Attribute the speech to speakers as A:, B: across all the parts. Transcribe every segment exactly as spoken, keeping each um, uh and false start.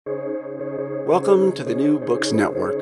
A: Welcome to the New Books Network.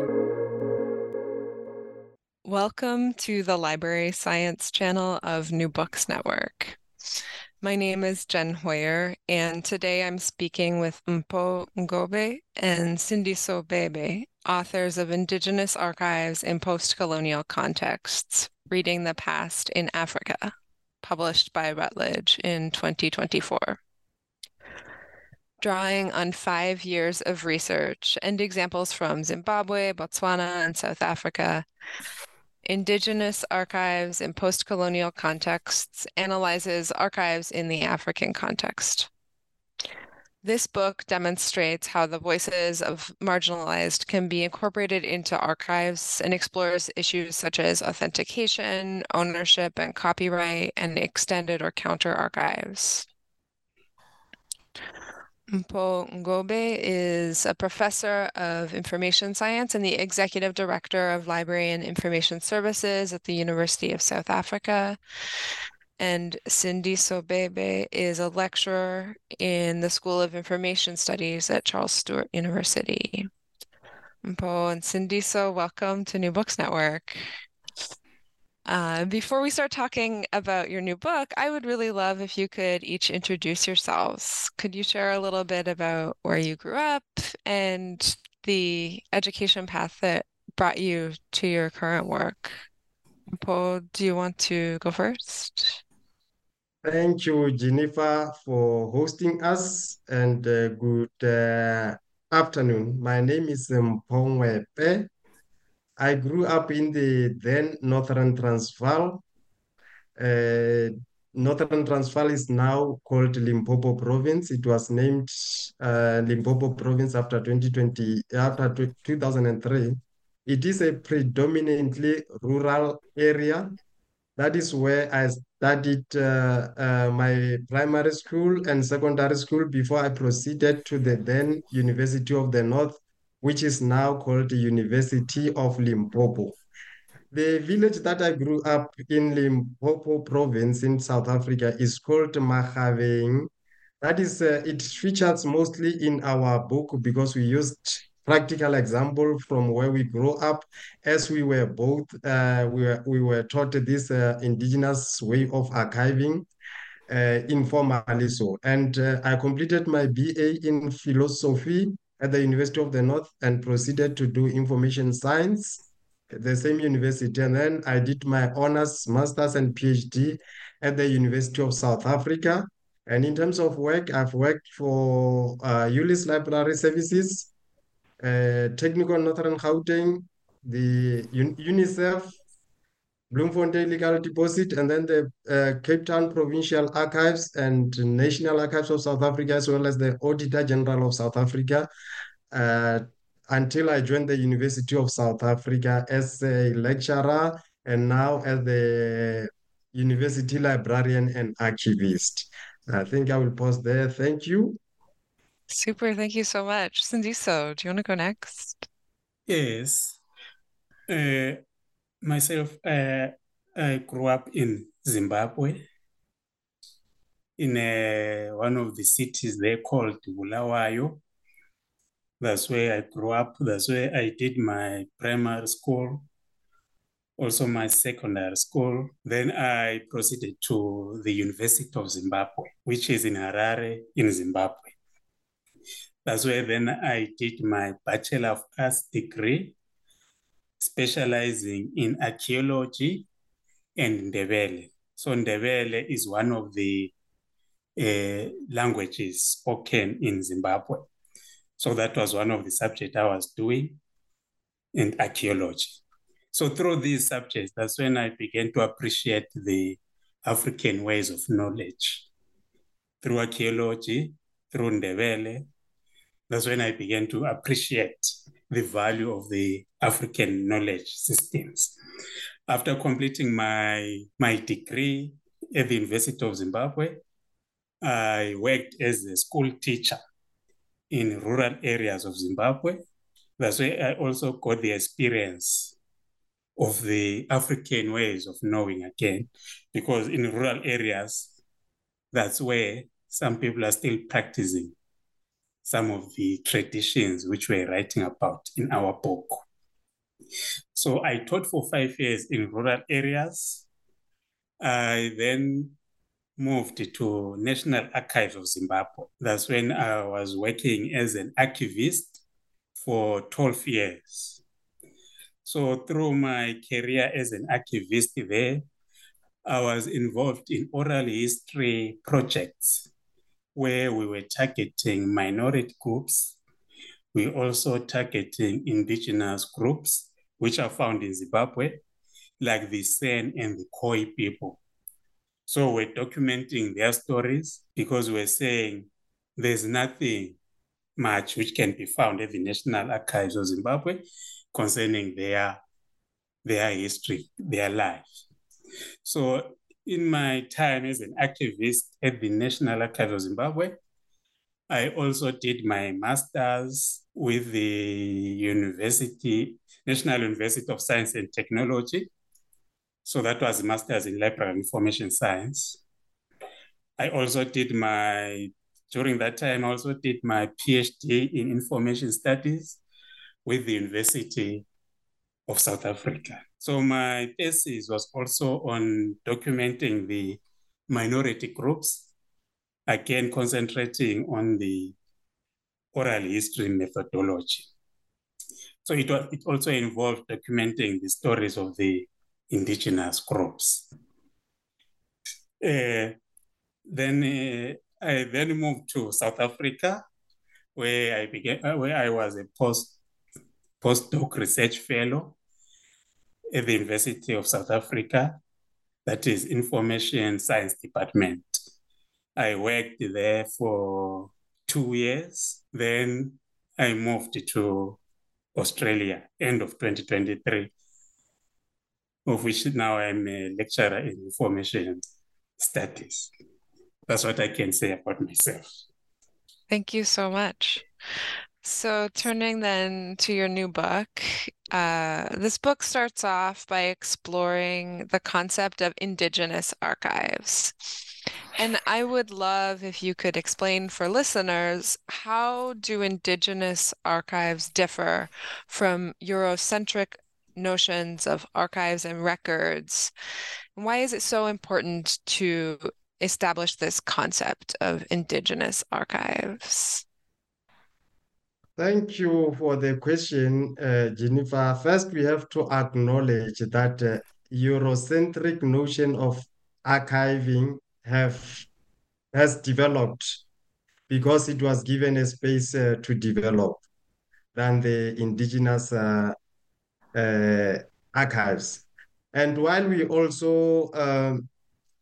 B: Welcome to the Library Science channel of New Books Network. My name is Jen Hoyer, and today I'm speaking with Mpho Ngobe and Sindiso Bebe, authors of Indigenous Archives in Post-Colonial Contexts, Reading the Past in Africa, published by Routledge in twenty twenty-four. Drawing on five years of research and examples from Zimbabwe, Botswana, and South Africa, Indigenous Archives in Post-Colonial Contexts analyzes archives in the African context. This book demonstrates how the voices of marginalized can be incorporated into archives and explores issues such as authentication, ownership, and copyright, and extended or counter archives. Mpho Ngobe is a professor of information science and the executive director of Library and Information Services at the University of South Africa. And Sindiso Bebe is a lecturer in the School of Information Studies at Charles Sturt University. Mpho and Sindiso, welcome to New Books Network. Uh, before we start talking about your new book, I would really love if you could each introduce yourselves. Could you share a little bit about where you grew up and the education path that brought you to your current work? Mpho, do you want to go first?
C: Thank you, Jennifer, for hosting us, and uh, good uh, afternoon. My name is Mpho Ngobe. I grew up in the then Northern Transvaal. Uh, Northern Transvaal is now called Limpopo Province. It was named uh, Limpopo Province after twenty twenty, after two thousand three. It is a predominantly rural area. That is where I studied uh, uh, my primary school and secondary school before I proceeded to the then University of the North, which is now called the University of Limpopo. The village that I grew up in, Limpopo Province in South Africa, is called Makgabeng. That is, uh, it features mostly in our book because we used practical example from where we grew up, as we were both, uh, we, were, we were taught this uh, indigenous way of archiving, uh, informally so. And uh, I completed my B A in philosophy at the University of the North and proceeded to do information science at the same university. And then I did my honors, master's, and PhD at the University of South Africa. And in terms of work, I've worked for uh, ULIS Library Services, uh, Technical Northern Gauteng, the Un UNICEF, Bloemfontein Legal Deposit, and then the uh, Cape Town Provincial Archives and National Archives of South Africa, as well as the Auditor General of South Africa, uh, until I joined the University of South Africa as a lecturer and now as the university librarian and archivist. I think I will pause there. Thank you.
B: Super, thank you so much. Sindiso, do you want to go next?
D: Yes. Uh, myself, uh, I grew up in Zimbabwe, in uh, one of the cities there called Bulawayo. That's where I grew up. That's where I did my primary school, also my secondary school. Then I proceeded to the University of Zimbabwe, which is in Harare in Zimbabwe. That's where then I did my Bachelor of Arts degree, specializing in archaeology and Ndebele. So Ndebele is one of the uh, languages spoken in Zimbabwe. So that was one of the subjects I was doing in archaeology. So through these subjects, that's when I began to appreciate the African ways of knowledge. Through archaeology, through Ndebele, that's when I began to appreciate the value of the African knowledge systems. After completing my, my degree at the University of Zimbabwe, I worked as a school teacher in rural areas of Zimbabwe. That's where I also got the experience of the African ways of knowing again, because in rural areas, that's where some people are still practicing some of the traditions which we're writing about in our book. So I taught for five years in rural areas. I then moved to National Archives of Zimbabwe. That's when I was working as an archivist for twelve years. So through my career as an archivist there, I was involved in oral history projects where we were targeting minority groups. We also targeting indigenous groups, which are found in Zimbabwe, like the San and the Khoi people. So we're documenting their stories because we're saying there's nothing much which can be found at the National Archives of Zimbabwe concerning their, their history, their life. So in my time as an activist at the National Archives of Zimbabwe, I also did my master's with the University, National University of Science and Technology. So that was a master's in library information science. I also did my, during that time, I also did my PhD in information studies with the University of South Africa. So my thesis was also on documenting the minority groups, again, concentrating on the oral history methodology. So it, it also involved documenting the stories of the indigenous groups. Uh, then uh, I then moved to South Africa, where I began, uh, where I was a post postdoc research fellow at the University of South Africa, that is Information Science Department. I worked there for two years. Then I moved to Australia, end of twenty twenty-three, of which now I'm a lecturer in information studies. That's what I can say about myself.
B: Thank you so much. So turning then to your new book, uh, this book starts off by exploring the concept of indigenous archives. And I would love if you could explain for listeners, how do indigenous archives differ from Eurocentric notions of archives and records? And why is it so important to establish this concept of indigenous archives?
C: Thank you for the question, uh, Jennifer. First, we have to acknowledge that uh, Eurocentric notion of archiving have has developed because it was given a space uh, to develop than the indigenous uh, uh, archives. And while we also um,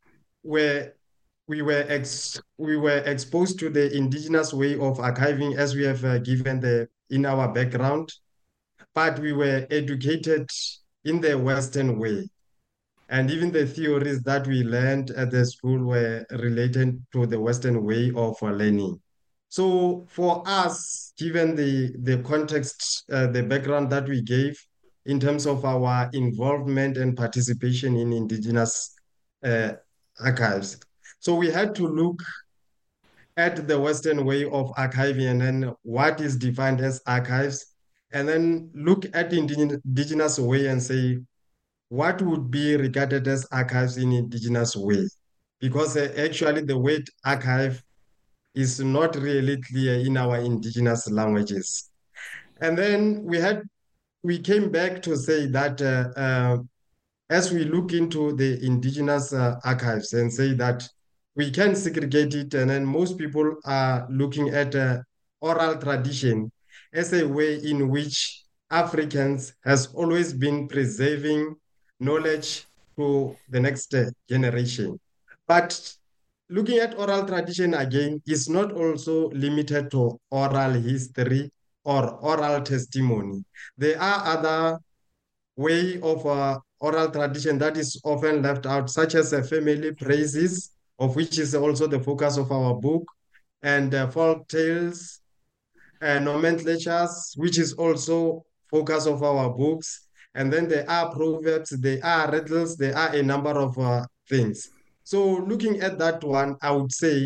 C: were we were ex we were exposed to the indigenous way of archiving, as we have uh, given the in our background, but we were educated in the Western way. And even the theories that we learned at the school were related to the Western way of uh, learning. So for us, given the, the context, uh, the background that we gave in terms of our involvement and participation in indigenous uh, archives, so we had to look at the Western way of archiving and then what is defined as archives, and then look at the indigenous way and say, what would be regarded as archives in indigenous way? Because uh, actually the word archive is not really clear in our indigenous languages. And then we had, we came back to say that uh, uh, as we look into the indigenous uh, archives and say that we can segregate it, and then most people are looking at uh, oral tradition as a way in which Africans has always been preserving knowledge to the next uh, generation. But looking at oral tradition again is not also limited to oral history or oral testimony. There are other way of uh, oral tradition that is often left out, such as uh, family praises, of which is also the focus of our book, and uh, folk tales, uh, nomenclatures, which is also focus of our books. And then there are proverbs, there are riddles, there are a number of uh, things. So looking at that one, I would say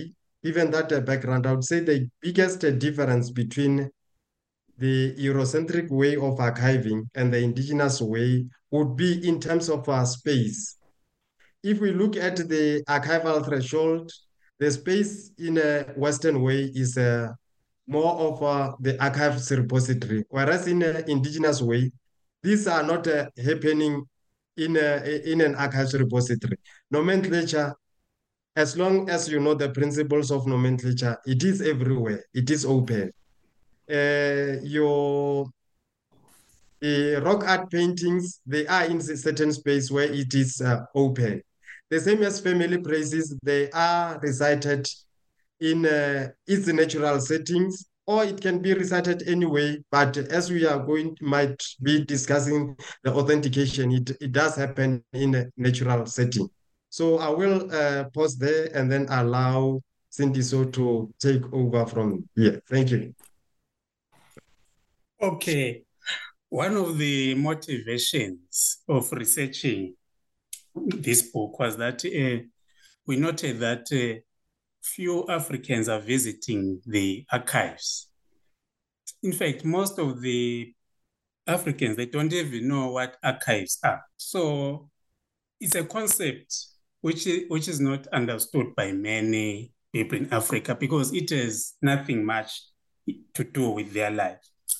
C: given that uh, background, I would say the biggest uh, difference between the Eurocentric way of archiving and the indigenous way would be in terms of our space. If we look at the archival threshold, the space in a Western way is uh, more of uh, the archives repository, whereas in an indigenous way, these are not uh, happening in, a, in an archives repository. Nomenclature, as long as you know the principles of nomenclature, it is everywhere, it is open. Uh, your uh, rock art paintings, they are in a certain space where it is uh, open. The same as family praises, they are recited in uh, its natural settings, or it can be recited anyway, but as we are going to, might be discussing the authentication, it, it does happen in a natural setting. So I will uh, pause there and then allow Cindy So to take over from here. Thank you.
D: Okay. One of the motivations of researching this book was that uh, we noted that uh, few Africans are visiting the archives. In fact, most of the Africans, they don't even know what archives are. So it's a concept which is, which is not understood by many people in Africa because it has nothing much to do with their life.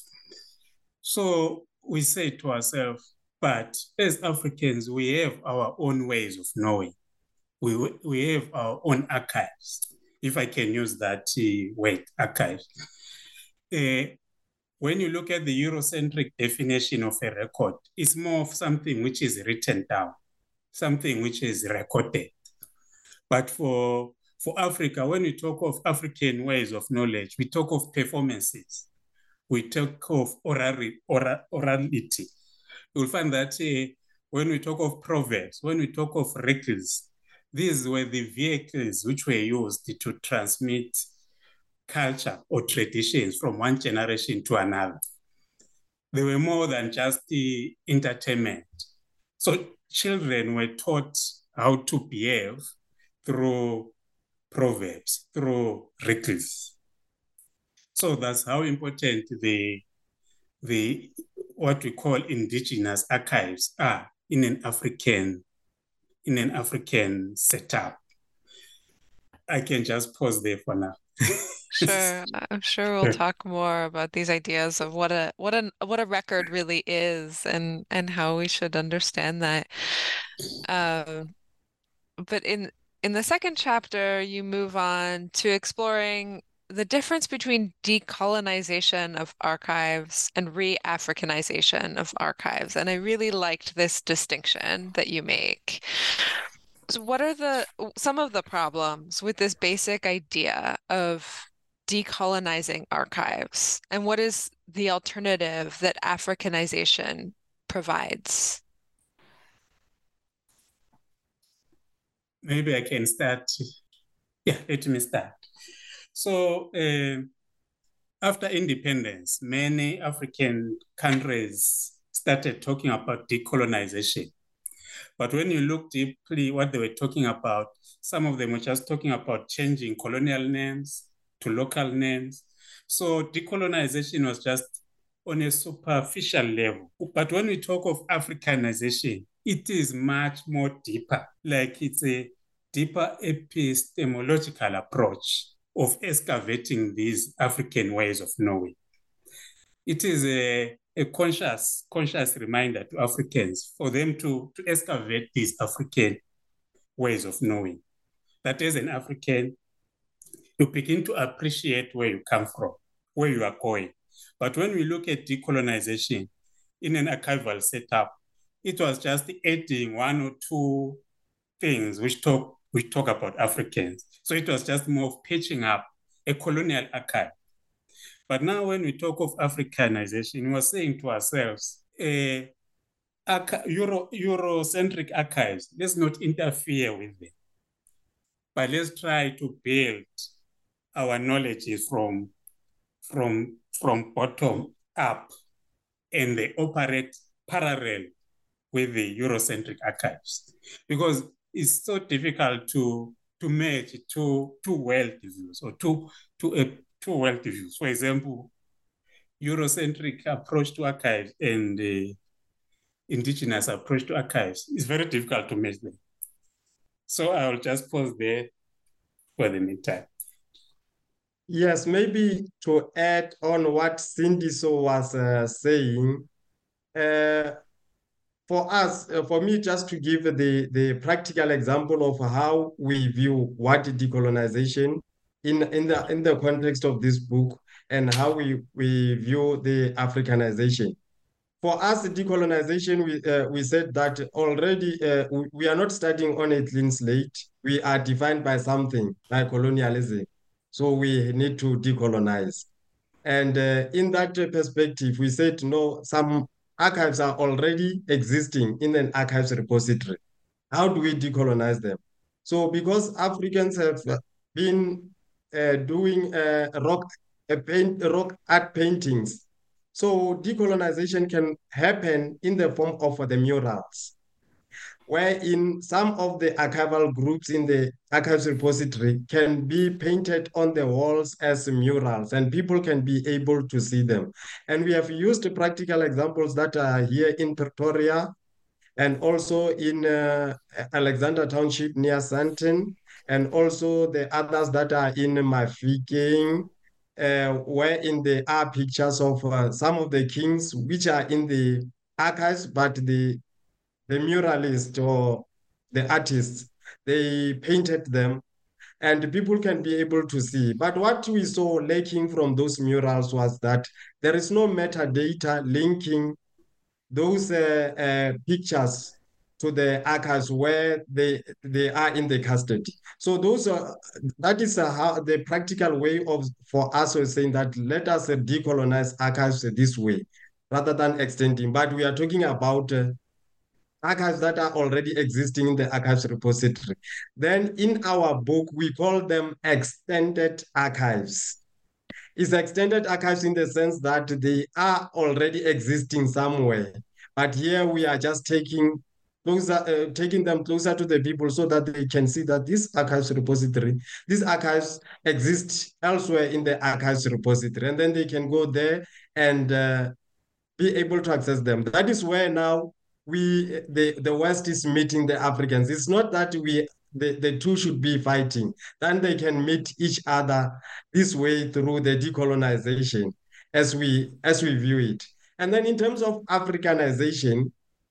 D: So we say to ourselves, but as Africans, we have our own ways of knowing. We, we have our own archives, if I can use that uh, word, archives. Uh, when you look at the Eurocentric definition of a record, it's more of something which is written down, something which is recorded. But for, for Africa, when we talk of African ways of knowledge, we talk of performances. We talk of orari, ora, orality. You'll find that uh, when we talk of proverbs, when we talk of riddles, these were the vehicles which were used to transmit culture or traditions from one generation to another. They were more than just the entertainment. So children were taught how to behave through proverbs, through riddles. So that's how important the, the what we call indigenous archives are in an African, in an African setup. I can just pause there for now.
B: Sure, I'm sure we'll talk more about these ideas of what a what a what a record really is and and how we should understand that. Um, but in in the second chapter, you move on to exploring the difference between decolonization of archives and re-Africanization of archives. And I really liked this distinction that you make. So what are the some of the problems with this basic idea of decolonizing archives? And what is the alternative that Africanization provides?
D: Maybe I can start. Yeah, let me start. So uh, after independence, many African countries started talking about decolonization. But when you look deeply what they were talking about, some of them were just talking about changing colonial names to local names. So decolonization was just on a superficial level. But when we talk of Africanization, it is much more deeper, like it's a deeper epistemological approach of excavating these African ways of knowing. It is a, a conscious, conscious reminder to Africans for them to, to excavate these African ways of knowing. That as an African, you begin to appreciate where you come from, where you are going. But when we look at decolonization in an archival setup, it was just adding one or two things which talk, which talk about Africans. So it was just more of patching up a colonial archive. But now when we talk of Africanization, we're saying to ourselves, uh, Euro, Eurocentric archives, let's not interfere with them. But let's try to build our knowledge from, from, from bottom up, and they operate parallel with the Eurocentric archives. Because it's so difficult to, to merge two, two world views or two, two, uh, two world views. For example, Eurocentric approach to archives and uh, indigenous approach to archives. It's very difficult to merge them. So I'll just pause there for the meantime.
C: Yes, maybe to add on what Sindiso was uh, saying, uh, for us, uh, for me, just to give the, the practical example of how we view what decolonization in, in, the, in the context of this book and how we, we view the Africanization. For us, decolonization, we, uh, we said that already uh, we, we are not starting on a clean slate. We are defined by something like colonialism. So we need to decolonize. And uh, in that perspective, we said, no, some archives are already existing in an archives repository. How do we decolonize them? So because Africans have been uh, doing uh, rock, uh, paint, rock art paintings, so decolonization can happen in the form of the murals, where in some of the archival groups in the archives repository can be painted on the walls as murals and people can be able to see them. And we have used practical examples that are here in Pretoria and also in uh, Alexander Township near Sandton, and also the others that are in Mafikeng, uh, wherein there are pictures of uh, some of the kings which are in the archives, but the the muralist or the artists, they painted them and people can be able to see. But what we saw lacking from those murals was that there is no metadata linking those uh, uh, pictures to the archives where they they are in the custody. So those are that is uh, how the practical way of for us was saying that let us uh, decolonize archives this way rather than extending. But we are talking about uh, archives that are already existing in the archives repository. Then in our book, we call them extended archives. It's extended archives in the sense that they are already existing somewhere. But here we are just taking closer, uh, taking them closer to the people so that they can see that this archives repository, these archives exist elsewhere in the archives repository, and then they can go there and uh, be able to access them. That is where now we the, the West is meeting the Africans. It's not that we the, the two should be fighting. Then they can meet each other this way through the decolonization as we as we view it. And then in terms of Africanization,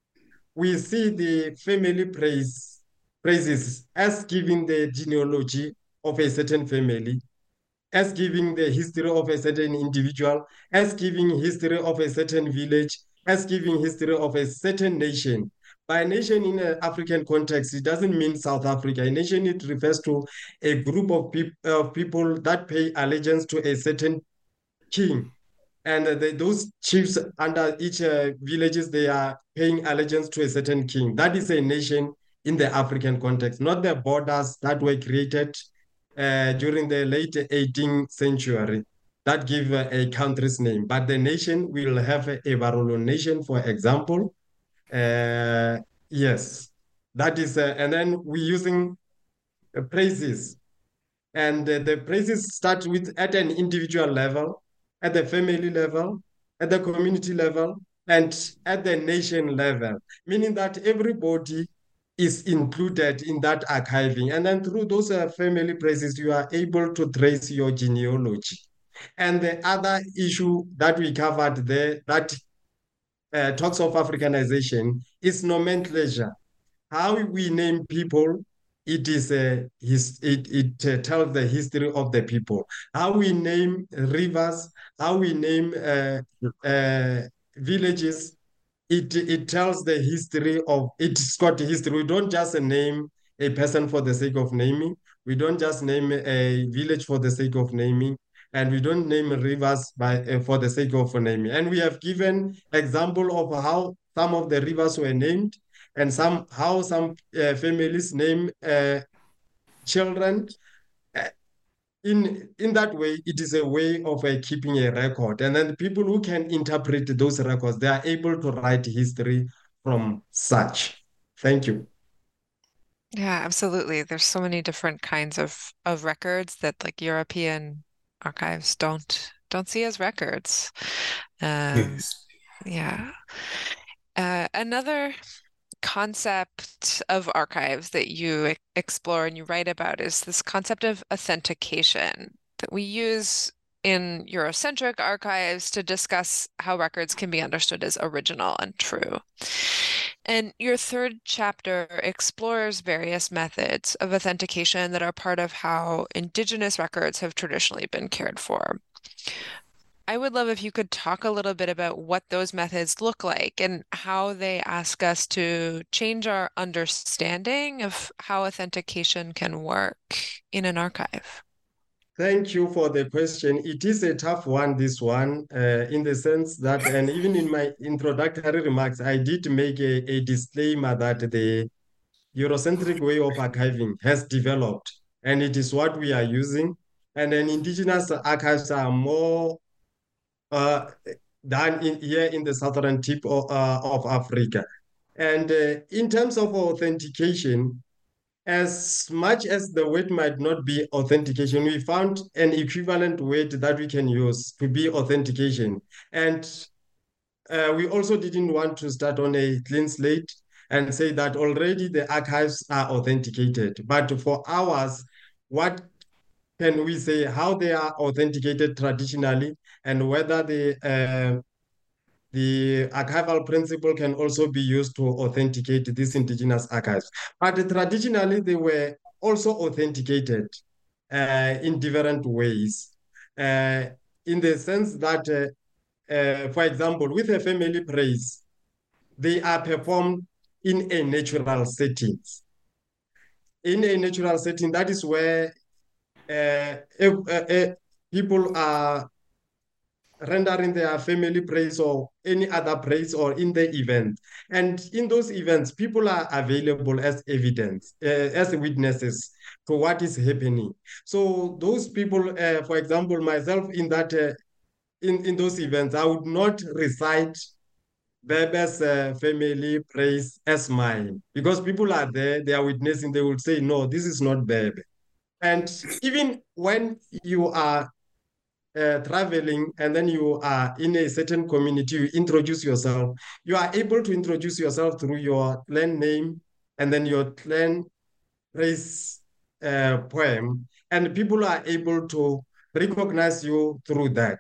C: we see the family praise praises as giving the genealogy of a certain family, as giving the history of a certain individual, as giving history of a certain village, as giving history of a certain nation. By nation in an African context, it doesn't mean South Africa. A nation, it refers to a group of, peop of people that pay allegiance to a certain king. And uh, the, those chiefs under each uh, villages, they are paying allegiance to a certain king. That is a nation in the African context, not the borders that were created uh, during the late eighteenth century that give uh, a country's name. But the nation will have a, a Barolo nation, for example. Uh, yes, that is, uh, and then we're using uh, praises. And uh, the praises start with at an individual level, at the family level, at the community level, and at the nation level, meaning that everybody is included in that archiving. And then through those uh, family praises, you are able to trace your genealogy. And the other issue that we covered there that uh, talks of Africanization is nomenclature. How we name people, it is a his it it uh, tells the history of the people. How we name rivers, how we name uh, uh, villages, it it tells the history of it's got history. We don't just name a person for the sake of naming. We don't just name a village for the sake of naming, and we don't name rivers by uh, for the sake of naming. And we have given example of how some of the rivers were named and some how some uh, families name uh, children. Uh, in in that way, it is a way of uh, keeping a record. And then the people who can interpret those records, they are able to write history from such. Thank you.
B: Yeah, absolutely. There's so many different kinds of of records that like European archives don't don't see as records. Um,
D: Yes.
B: yeah. Uh, another concept of archives that you e- explore and you write about is this concept of authentication that we use in Eurocentric archives to discuss how records can be understood as original and true. And your third chapter explores various methods of authentication that are part of how Indigenous records have traditionally been cared for. I would love if you could talk a little bit about what those methods look like and how they ask us to change our understanding of how authentication can work in an archive.
C: Thank you for the question. It is a tough one, this one, uh, in the sense that, and even in my introductory remarks, I did make a, a disclaimer that the Eurocentric way of archiving has developed, and it is what we are using. And then indigenous archives are more uh, done in, here in the southern tip of, uh, of Africa. And uh, in terms of authentication, as much as the word might not be authentication, we found an equivalent word that we can use to be authentication. And uh, we also didn't want to start on a clean slate and say that already the archives are authenticated. But for ours, what can we say how they are authenticated traditionally and whether the uh, the archival principle can also be used to authenticate these indigenous archives. But traditionally, they were also authenticated uh, in different ways, uh, in the sense that, uh, uh, for example, with a family praise, they are performed in a natural setting. In a natural setting, that is where uh, if, uh, uh, people are rendering their family praise or any other praise or in the event. And in those events, people are available as evidence, uh, as witnesses to what is happening. So those people, uh, for example, myself in that, uh, in, in those events, I would not recite Bebe's uh, family praise as mine because people are there, they are witnessing, they will say, no, this is not Bebe. And even when you are uh, traveling and then you are in a certain community, you introduce yourself, you are able to introduce yourself through your clan name and then your clan race uh, poem, and people are able to recognize you through that.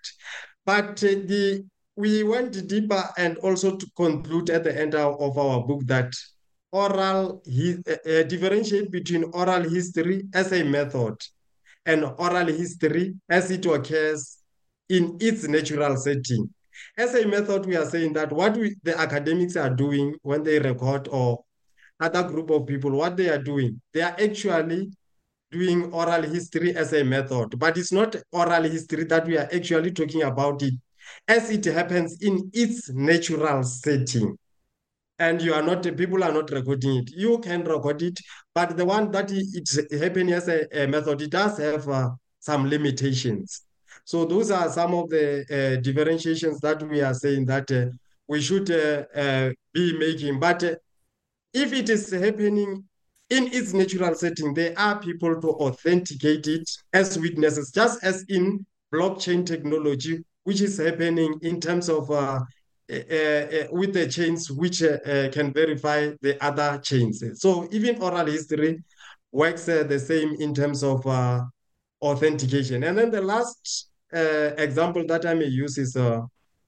C: But uh, the we went deeper and also to conclude at the end of our book that oral, he, uh, uh, differentiate between oral history as a method and oral history as it occurs in its natural setting. As a method, we are saying that what we, the academics are doing when they record or other group of people, what they are doing, they are actually doing oral history as a method, but it's not oral history that we are actually talking about it as it happens in its natural setting. And you are not, people are not recording it. You can record it, but the one that it's happening as a, a method, it does have uh, some limitations. So those are some of the uh, differentiations that we are saying that uh, we should uh, uh, be making. But uh, if it is happening in its natural setting, there are people to authenticate it as witnesses, just as in blockchain technology, which is happening in terms of uh, uh, uh, with the chains which uh, uh, can verify the other chains. So even oral history works uh, the same in terms of uh, authentication. And then the last uh, example that I may use is uh,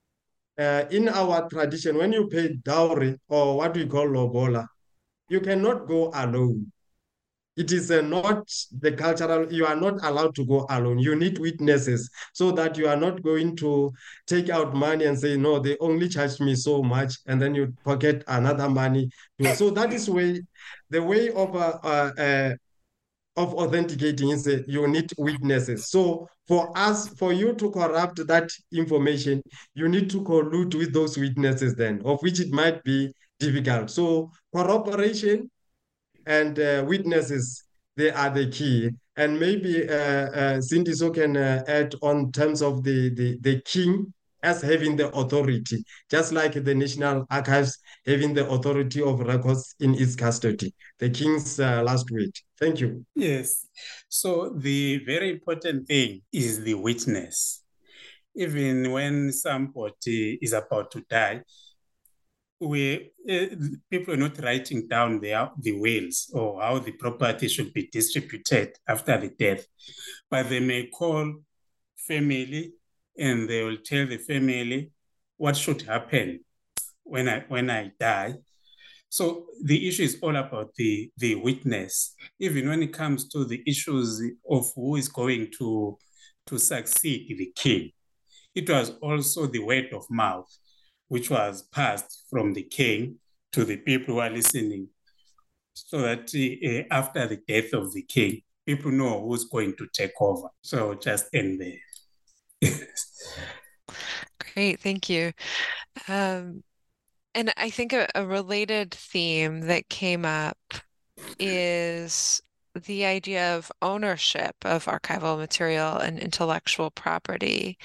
C: uh, in our tradition, when you pay dowry or what we call lobola, you cannot go alone. It is uh, not the cultural, you are not allowed to go alone. You need witnesses so that you are not going to take out money and say, no, they only charged me so much, and then you pocket another money. So that is way, the way of uh, uh, uh, of authenticating is uh, you need witnesses. So for us, for you to corrupt that information, you need to collude with those witnesses then, of which it might be difficult. So corroboration and uh, witnesses, they are the key. And maybe uh, uh, Cindy so can uh, add on terms of the, the, the king as having the authority, just like the National Archives having the authority of records in its custody. The king's uh, last word. Thank you.
D: Yes. So the very important thing is the witness. Even when somebody is about to die, we uh, people are not writing down their, the wills or how the property should be distributed after the death, but they may call family and they will tell the family what should happen when I when I die. So the issue is all about the, the witness. Even when it comes to the issues of who is going to, to succeed the king, it was also the word of mouth, which was passed from the king to the people who are listening, so that uh, after the death of the king, people know who's going to take over. So just end there.
B: Great, thank you. Um, and I think a, a related theme that came up is the idea of ownership of archival material and intellectual property.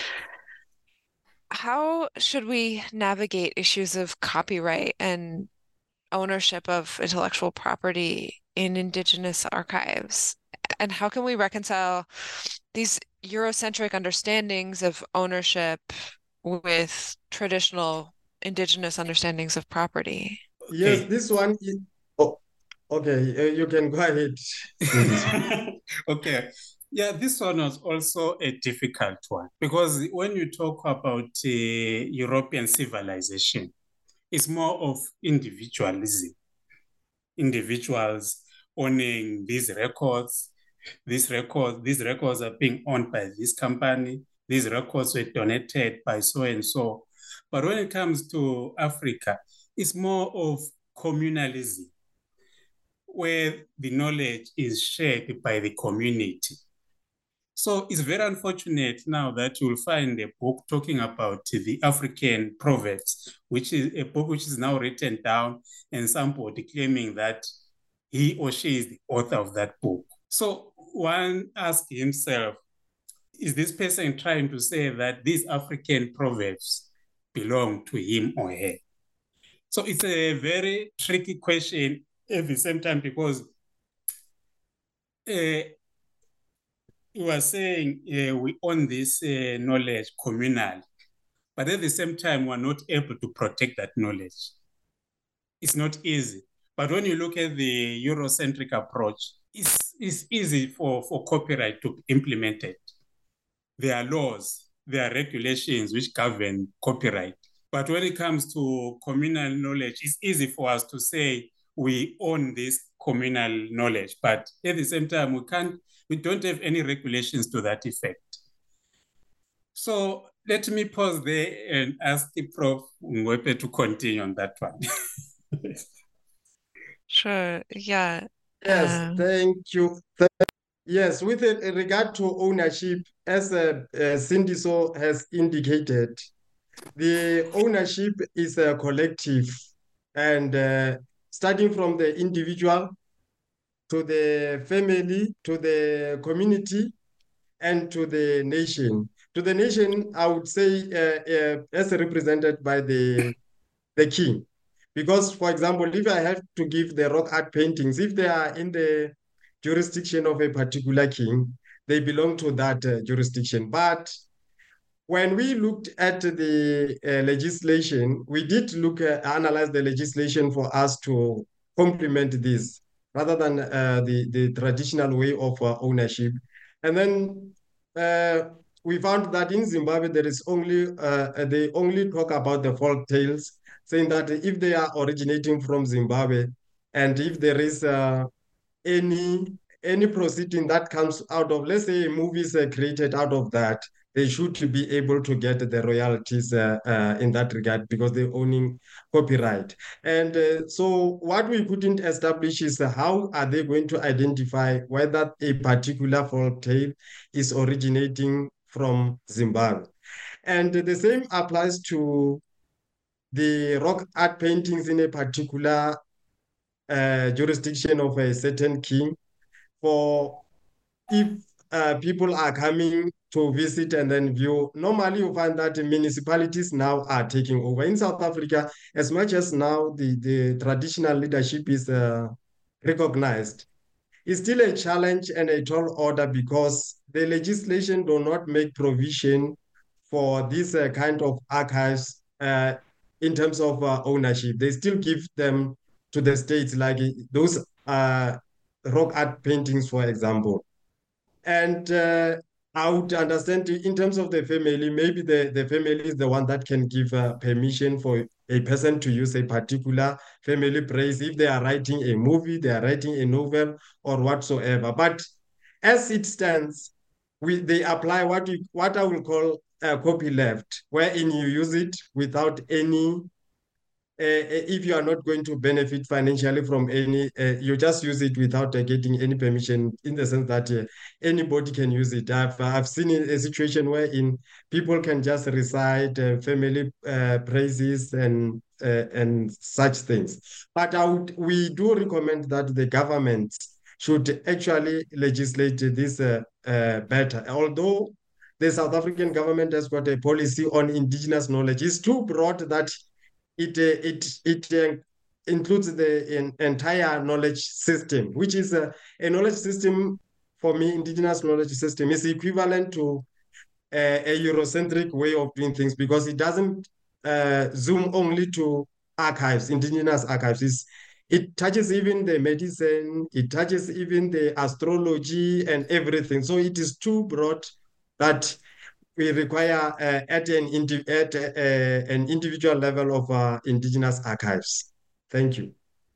B: How should we navigate issues of copyright and ownership of intellectual property in Indigenous archives? And how can we reconcile these Eurocentric understandings of ownership with traditional Indigenous understandings of property?
C: Yes,
D: Okay.
C: this one is, oh, okay, uh, you can go ahead.
D: Okay. Yeah, this one was also a difficult one, because when you talk about uh, European civilization, it's more of individualism. Individuals owning these records, these records, these records are being owned by this company, these records were donated by so and so. But when it comes to Africa, it's more of communalism, where the knowledge is shared by the community. So it's very unfortunate now that you'll find a book talking about the African proverbs, which is a book which is now written down, and somebody claiming that he or she is the author of that book. So one asks himself, is this person trying to say that these African proverbs belong to him or her? So it's a very tricky question at the same time, because uh, you are saying uh, we own this uh, knowledge communally, but at the same time, we're not able to protect that knowledge. It's not easy. But when you look at the Eurocentric approach, it's, it's easy for, for copyright to be implemented. There are laws, there are regulations which govern copyright. But when it comes to communal knowledge, it's easy for us to say we own this communal knowledge, but at the same time, we can't, we don't have any regulations to that effect. So let me pause there and ask the Professor Mwepe to continue on that one.
B: Sure, yeah.
C: Yes,
B: Um,
C: thank you. Th- yes, with uh, regard to ownership, as uh, uh, Cindy so has indicated, the ownership is a collective, and uh, starting from the individual to the family, to the community, and to the nation. To the nation, I would say, uh, uh, as represented by the, the king. Because, for example, if I have to give the rock art paintings, if they are in the jurisdiction of a particular king, they belong to that uh, jurisdiction. But when we looked at the uh, legislation, we did look uh, analyze the legislation for us to complement this rather than uh, the, the traditional way of uh, ownership. And then uh, we found that in Zimbabwe, there is only, uh, they only talk about the folk tales, saying that if they are originating from Zimbabwe, and if there is uh, any any proceeding that comes out of, let's say, movies are created out of that, they should be able to get the royalties uh, uh, in that regard, because they're owning copyright. And uh, so what we couldn't establish is uh, how are they going to identify whether a particular folk tale is originating from Zimbabwe. And the same applies to the rock art paintings in a particular uh, jurisdiction of a certain king. For if uh, people are coming to visit and then view. Normally, you find that municipalities now are taking over. In South Africa, as much as now the, the traditional leadership is uh, recognized, it's still a challenge and a tall order because the legislation do not make provision for this uh, kind of archives uh, in terms of uh, ownership. They still give them to the states, like those uh, rock art paintings, for example. And uh, I would understand in terms of the family, maybe the, the family is the one that can give uh, permission for a person to use a particular family praise if they are writing a movie, they are writing a novel or whatsoever. But as it stands, we, they apply what, you, what I will call a copyleft, wherein you use it without any Uh, if you are not going to benefit financially from any, uh, you just use it without uh, getting any permission, in the sense that uh, anybody can use it. I've, I've seen a situation wherein people can just recite uh, family uh, praises and uh, and such things. But I would, we do recommend that the government should actually legislate this uh, uh, better. Although the South African government has got a policy on indigenous knowledge, it's too broad that it uh, it it uh, includes the in, entire knowledge system, which is a, a knowledge system. For me, indigenous knowledge system is equivalent to a, a Eurocentric way of doing things, because it doesn't uh, zoom only to archives, indigenous archives. It's, it touches even the medicine, it touches even the astrology and everything. So it is too broad that we require uh, at, an, indi at uh, an individual level of uh, indigenous archives. Thank you.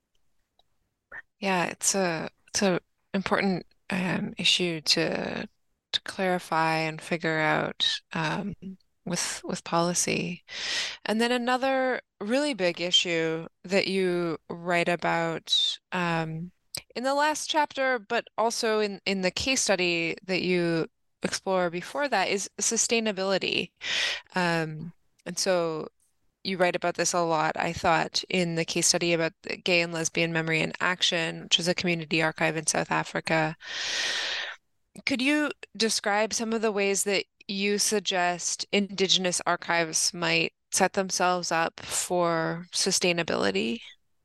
B: Yeah, it's a it's a important um, issue to to clarify and figure out um, with with policy. And then another really big issue that you write about um, in the last chapter, but also in in the case study that you explore before that, is sustainability. Um, and so you write about this a lot, I thought, in the case study about the Gay and Lesbian Memory in Action, which is a community archive in South Africa. Could you describe some of the ways that you suggest Indigenous archives might set themselves up for sustainability?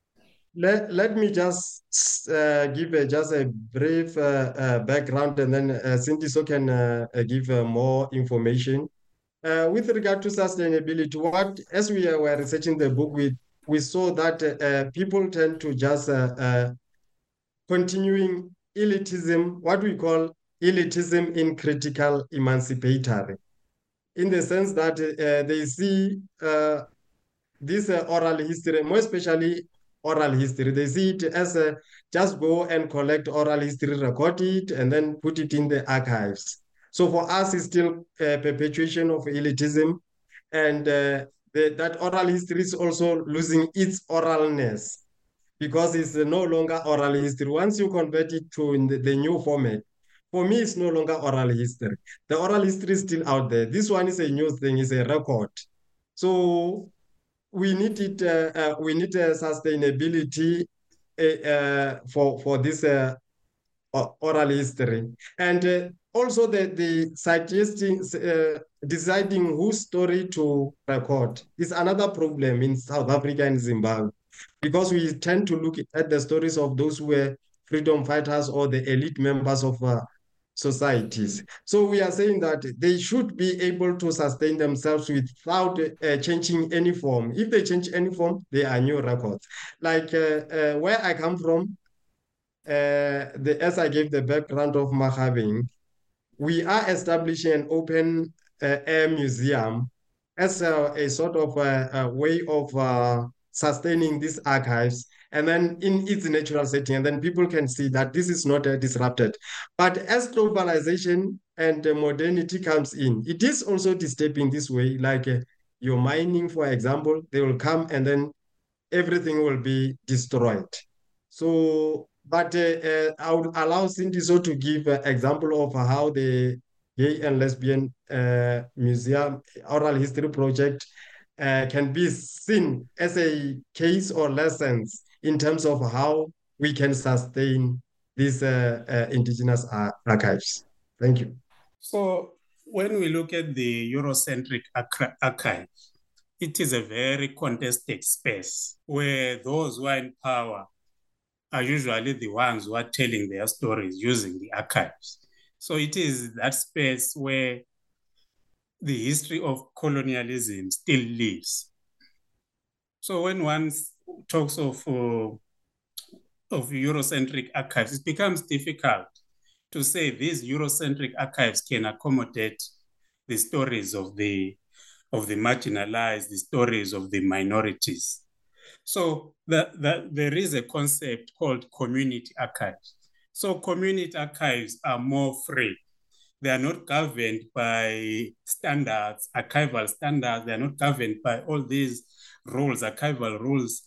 C: Let, let me just uh, give a, just a brief uh, uh, background, and then uh, Cindy so can uh, uh, give uh, more information. Uh, with regard to sustainability, what, as we uh, were researching the book, we, we saw that uh, people tend to just uh, uh, continuing elitism, what we call elitism in critical emancipatory, in the sense that uh, they see uh, this uh, oral history, more especially oral history, they see it as a just go and collect oral history, record it, and then put it in the archives. So for us, it's still a perpetuation of elitism, and uh, the, that oral history is also losing its oralness, because it's no longer oral history. Once you convert it to in the, the new format, for me, it's no longer oral history. The oral history is still out there. This one is a new thing, it's a record. So we need it. Uh, uh, we need uh, sustainability uh, uh, for for this uh, oral history, and uh, also the the suggesting uh, deciding whose story to record is another problem in South Africa and Zimbabwe, because we tend to look at the stories of those who were freedom fighters or the elite members of uh, societies. So we are saying that they should be able to sustain themselves without uh, changing any form. If they change any form, they are new records. Like uh, uh, where I come from, uh, the, as I gave the background of Mahabing, we are establishing an open uh, air museum as a, a sort of a, a way of uh, sustaining these archives, and then in its natural setting, and then people can see that this is not uh, disrupted. But as globalization and uh, modernity comes in, it is also disturbing this way, like uh, your mining, for example, they will come and then everything will be destroyed. So, but uh, uh, I would allow Cindy so to give an example of how the Gay and Lesbian uh, Museum Oral History Project uh, can be seen as a case or lessons in terms of how we can sustain these uh, uh, indigenous ar archives. Thank you.
D: So when we look at the Eurocentric archive, it is a very contested space where those who are in power are usually the ones who are telling their stories using the archives. So it is that space where the history of colonialism still lives. So when one talks of, uh, of Eurocentric archives, it becomes difficult to say these Eurocentric archives can accommodate the stories of the, of the marginalized, the stories of the minorities. So the, the, there is a concept called community archives. So community archives are more free. They are not governed by standards, archival standards. They are not governed by all these rules, archival rules.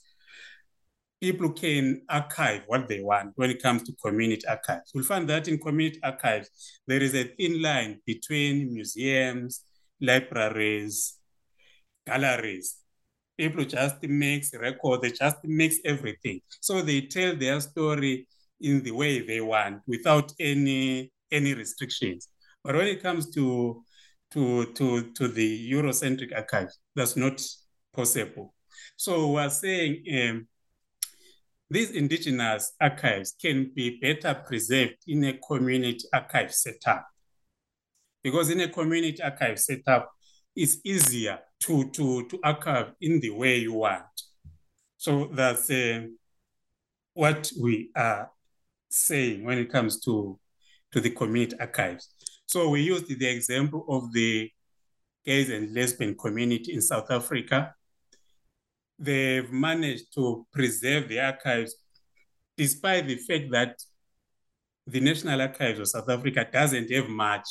D: People can archive what they want when it comes to community archives. We'll find that in community archives, there is a thin line between museums, libraries, galleries. People just mix records, they just mix everything. So they tell their story in the way they want without any, any restrictions. But when it comes to, to, to, to the Eurocentric archives, that's not possible. So we're saying um, these indigenous archives can be better preserved in a community archive setup. Because in a community archive setup, it's easier to, to, to archive in the way you want. So that's uh, what we are saying when it comes to, to the community archives. So we used the example of the gays and lesbian community in South Africa. They've managed to preserve the archives despite the fact that the National Archives of South Africa doesn't have much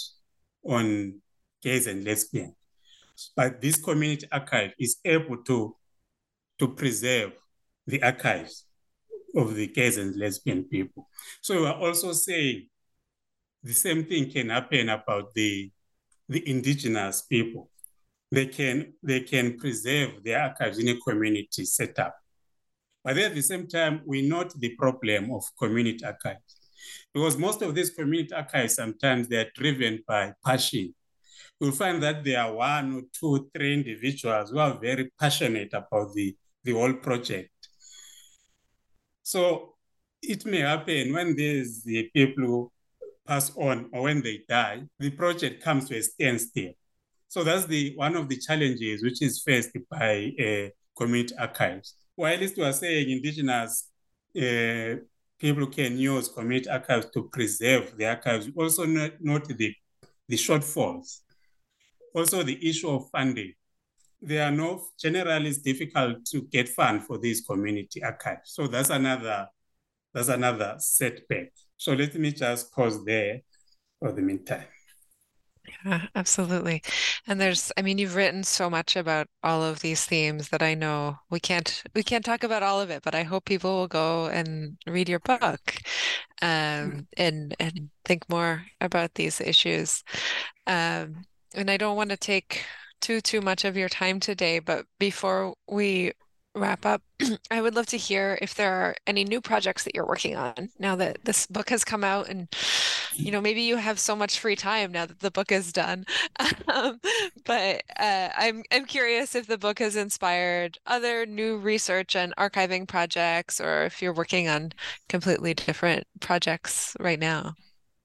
D: on gays and lesbians. But this community archive is able to, to preserve the archives of the gays and lesbian people. So we are also saying the same thing can happen about the, the indigenous people. They can, they can preserve their archives in a community setup. But at the same time, we note the problem of community archives. Because most of these community archives, sometimes they're driven by passion. You'll find that there are one or two, three individuals who are very passionate about the, the whole project. So it may happen when there's the people who pass on or when they die, the project comes to a standstill. So that's the one of the challenges which is faced by uh, community archives. While we are saying indigenous uh, people can use community archives to preserve the archives, we also note, note the, the shortfalls. Also the issue of funding. There are no, generally it's difficult to get funds for these community archives. So that's another, that's another setback. So let me just pause there for the meantime.
B: Yeah, absolutely. And there's, I mean, you've written so much about all of these themes that I know we can't we can't talk about all of it, but I hope people will go and read your book um, and and think more about these issues. Um, and I don't want to take too too much of your time today, but before we wrap up, I would love to hear if there are any new projects that you're working on now that this book has come out, and you know, maybe you have so much free time now that the book is done. Um, but uh, I'm I'm curious if the book has inspired other new research and archiving projects, or if you're working on completely different projects right now.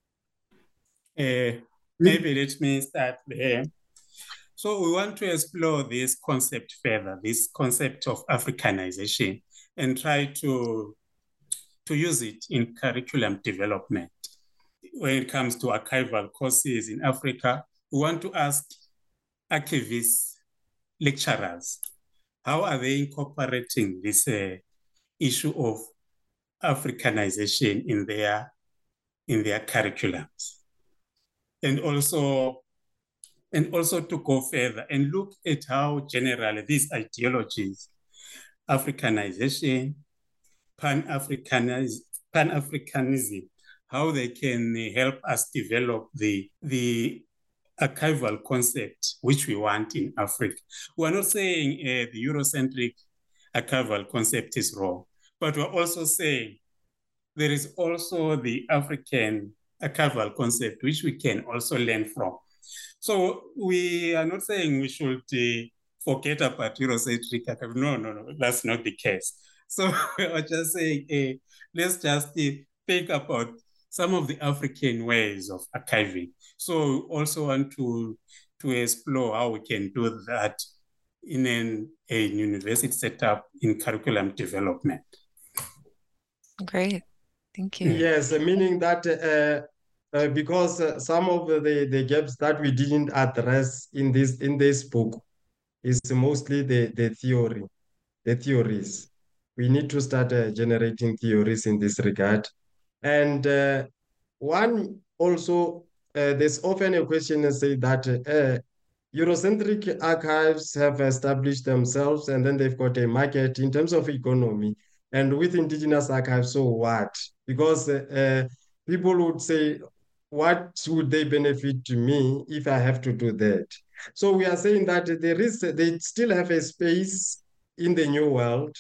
D: Uh, maybe let me start there. So we want to explore this concept further, this concept of Africanization, and try to, to use it in curriculum development. When it comes to archival courses in Africa, we want to ask archivists, lecturers, how are they incorporating this uh, issue of Africanization in their, in their curriculums? And also, and also to go further and look at how generally these ideologies, Africanization, Pan-Africanism, Pan-Africanism, how they can help us develop the, the archival concept which we want in Africa. We're not saying uh, the Eurocentric archival concept is wrong, but we're also saying there is also the African archival concept, which we can also learn from. So we are not saying we should uh, forget about Eurocentric archive. No, no, no, that's not the case. So I just saying, uh, let's just uh, think about some of the African ways of archiving. So also want to, to explore how we can do that in an, a university setup in curriculum development.
B: Great, thank you.
C: Yes, meaning that uh, uh, because uh, some of the, the gaps that we didn't address in this in this book is mostly the, the theory, the theories. We need to start uh, generating theories in this regard. And uh, one also, uh, there's often a question that say that uh, Eurocentric archives have established themselves and then they've got a market in terms of economy. And with indigenous archives, so what? Because uh, people would say, what would they benefit to me if I have to do that? So we are saying that there is, they still have a space in the new world.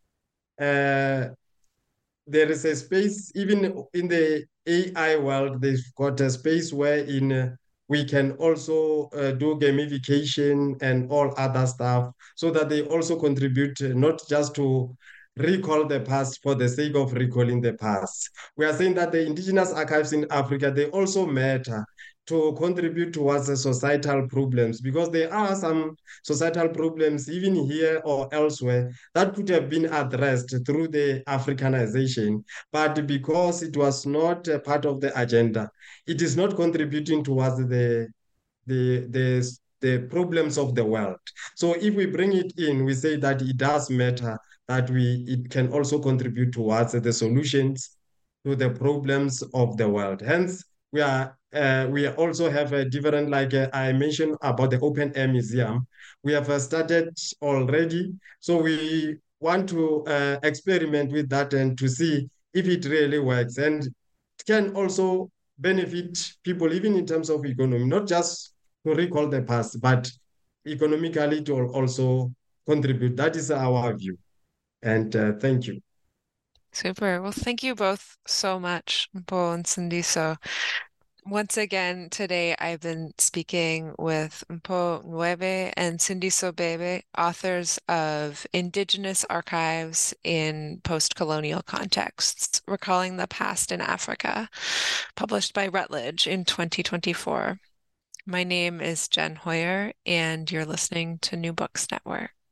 C: Uh, there is a space, even in the A I world, they've got a space wherein uh, we can also uh, do gamification and all other stuff so that they also contribute uh, not just to recall the past for the sake of recalling the past. We are saying that the indigenous archives in Africa, they also matter to contribute towards the societal problems, because there are some societal problems even here or elsewhere that could have been addressed through the Africanization, but because it was not a part of the agenda, it is not contributing towards the the the the problems of the world. So if we bring it in, we say that it does matter, that we it can also contribute towards the solutions to the problems of the world. Hence, we are uh, we also have a different, like uh, I mentioned about the open air museum. We have uh, started already, so we want to uh, experiment with that and to see if it really works, and it can also benefit people even in terms of economy, not just to recall the past, but economically to also contribute. That is our view. And uh, thank you.
B: Super. Well, thank you both so much, Mpho and Sindiso. Once again, today I've been speaking with Mpho Ngwebe and Sindiso Bebe, authors of Indigenous Archives in Post-Colonial Contexts, Recalling the Past in Africa, published by Routledge in twenty twenty-four. My name is Jen Hoyer, and you're listening to New Books Network.